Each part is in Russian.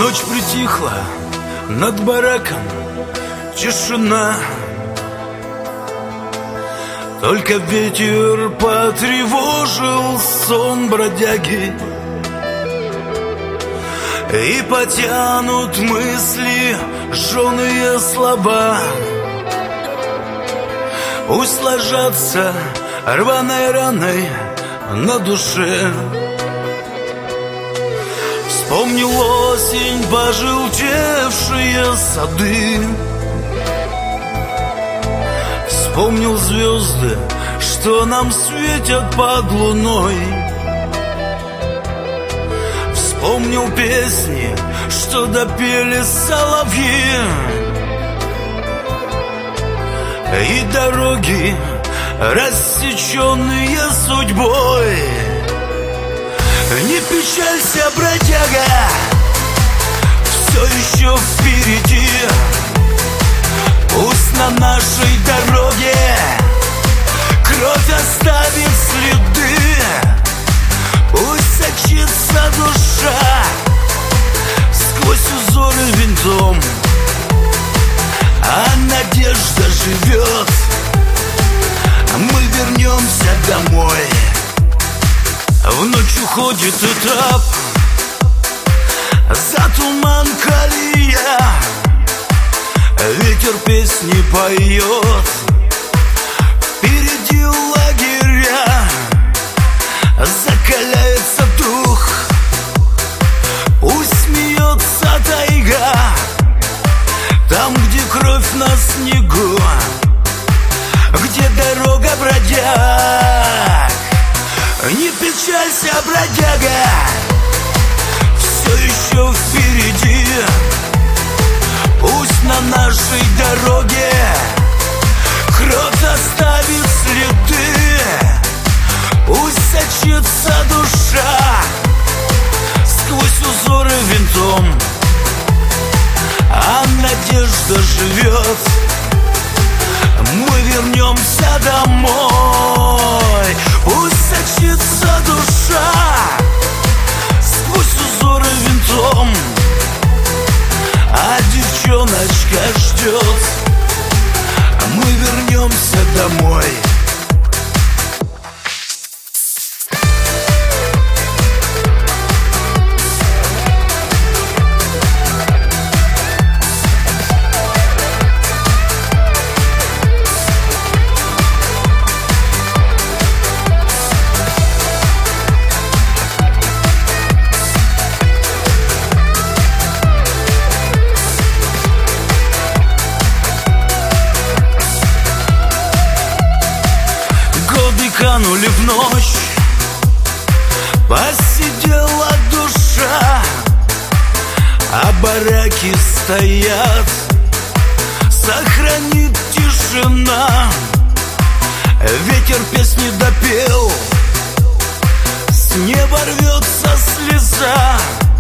Ночь притихла, над бараком тишина. Только ветер потревожил сон бродяги, и потянут мысли жженые слова. Пусть ложатся рваной раной на душе. Вспомнил осень, пожелтевшие сады. Вспомнил звезды, что нам светят под луной. Вспомнил песни, что допели соловьи, и дороги, рассеченные судьбой. Не печалься, бродяга, все еще впереди. Пусть на нашей дороге кровь оставит следы. Пусть сочится душа сквозь узоры винтом, а надежда живет. Мы вернемся домой. В ночь уходит этап, за туман колея. Ветер песни поет, впереди лагеря. Закаляется дух, пусть смеется тайга. Там, где кровь на снегу, где дорога бродяг. Не печалься, бродяга, все еще впереди. Пусть на нашей дороге кровь оставит следы. Пусть сочится душа сквозь узоры винтом, а надежда живет. Мы вернемся домой. Пусть сочится душа сквозь узоры винтом, а девчоночка ждет. Мы вернемся домой. Канули в ночь, посидела душа, а бараки стоят, сохранит тишина. Ветер песни допел, с неба рвется слеза.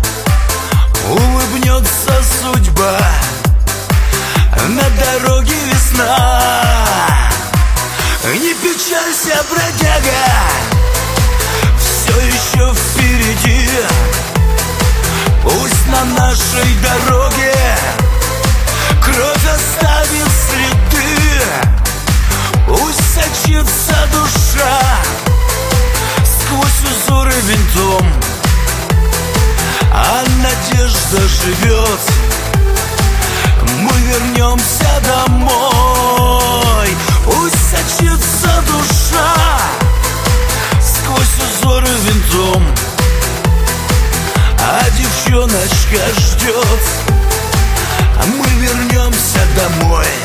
Улыбнется судьба, на дороге весна. Не печалься, бродяга, все еще впереди. Пусть на нашей дороге кровь оставит следы. Пусть сочится душа сквозь узоры винтом, а надежда живет. Мы вернемся домой. Пусть сочится душа сквозь узоры винтом, а девчоночка ждет. Мы вернемся домой.